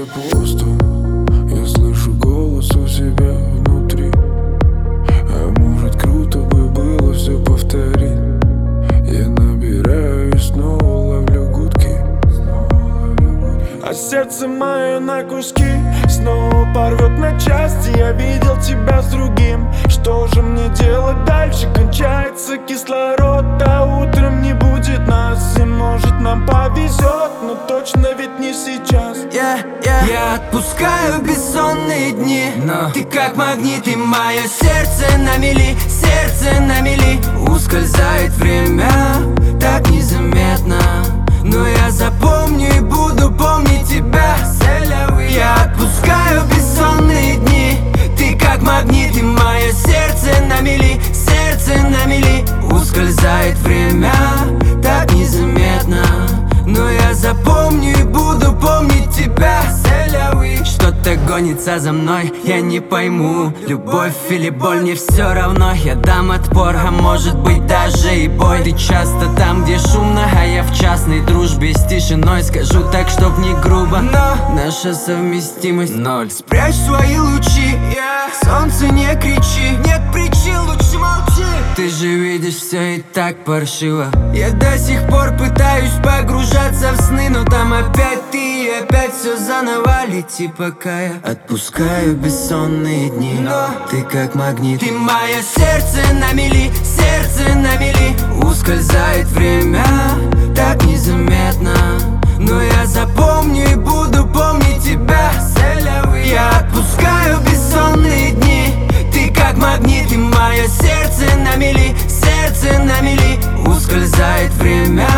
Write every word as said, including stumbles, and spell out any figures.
пусто, я слышу голос у себя внутри. А может, круто бы было все повторить. Я набираю и снова ловлю гудки. А сердце мое на куски снова порвет на части. Я видел тебя с другим. Что же мне делать дальше? Кончается кислород, а утром не будет нас. И может нам повезет, но точно ведь не сейчас. yeah, yeah. Я отпускаю бессонные дни, но ты как магнит, и мое сердце на мели, сердце на мели. Ускользает время так незаметно, но я запомню и буду помнить тебя. Я отпускаю бессонные дни, ты как магнит, и мое сердце на мели, сердце на мели. Ускользает время так незаметно, но я запомню и буду помнить тебя. Что-то гонится за мной, я не пойму, любовь или боль, мне все равно. Я дам отпор, а может быть даже и бой. Ты часто там, где шумно, а я в частной дружбе с тишиной. Скажу так, чтоб не грубо, но наша совместимость ноль. Спрячь свои лучи, yeah. Солнце, не кричи, нет причин, лучше молчи. Ты же видишь, все и так паршиво. Я до сих пор пытаюсь погружаться в сны, но там опять ты, и опять все заново. Лети, пока я отпускаю бессонные дни, но ты как магнит, ты мое сердце на мели, сердце на мели. Ускользает время так незаметно, но я запомню и буду помнить тебя. Я отпускаю бессонные дни, ты как магнит, и мое сердце на мели, сердце на мели. Ускользает время